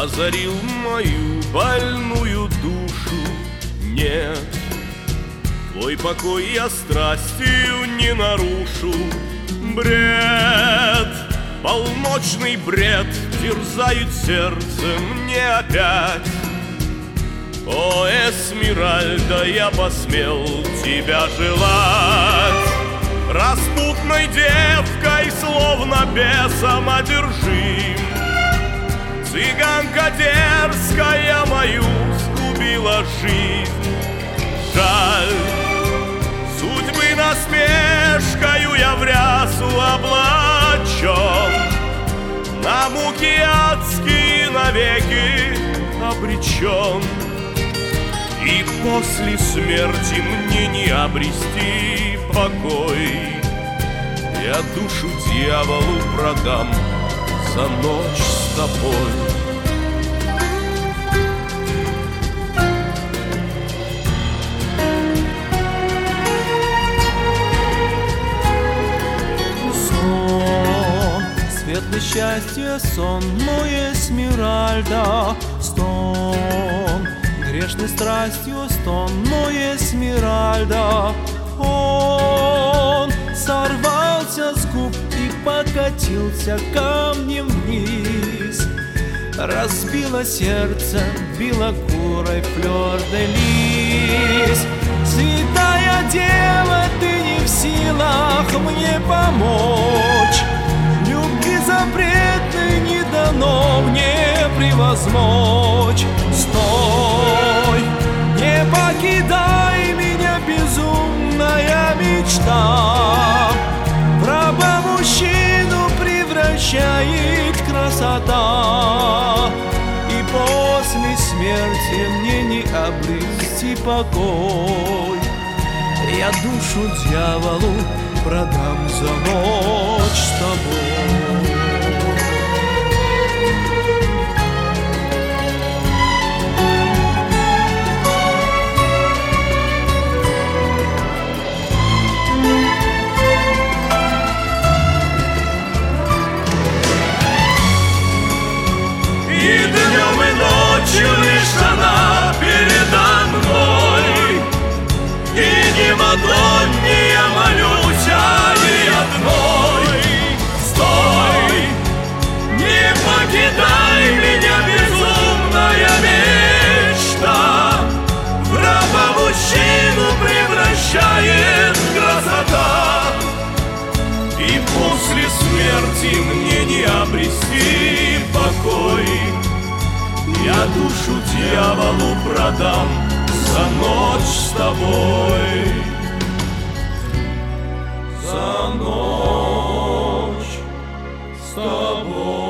озарил мою больную душу. Нет, твой покой я страстью не нарушу. Бред, полночный бред терзает сердце мне опять. О, Эсмеральда, я посмел тебя желать. Распутной девкой, словно бесом одержим, цыганка дерзкая мою сгубила жизнь. Жаль, судьбы насмешкою я в рясу облачен, на муки адские навеки обречен. И после смерти мне не обрести покой. Я душу дьяволу продам за ночь с тобой. Сон, светлое счастье, сон, но Эсмеральда, стон, грешной страстью стон, но Эсмеральда. Он сорвался с губ и покатился камнем вниз. Разбило сердце белокурой флёр-де-лис. Святая дева, ты не в силах мне помочь. Любви запретной не дано мне превозмочь. Стой, не покидай меня, безумная мечта. В раба мужчину превращает красота. И после смерти мне не обрести покой. Я душу дьяволу продам за ночь с тобой. И днем и ночью лишь она передо мной. И не Мадонне я молюсь, а не одной. Стой, не покидай меня, безумная мечта. В раба мужчину превращает красота. И после смерти мне не обрести покой. Я душу дьяволу продам за ночь с тобой. За ночь с тобой.